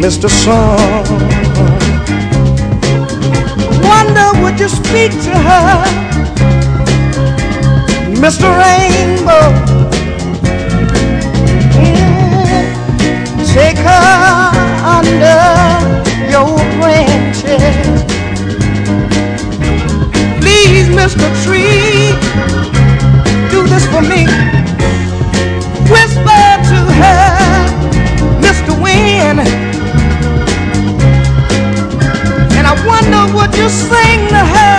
Mr. Sun. Wonder would you speak to her, Mr. Rainbow? Yeah. Take her under your branches. Please, Mr. Tree, do this for me. Whisper to her, Mr. Wind, and I wonder would you sing to her,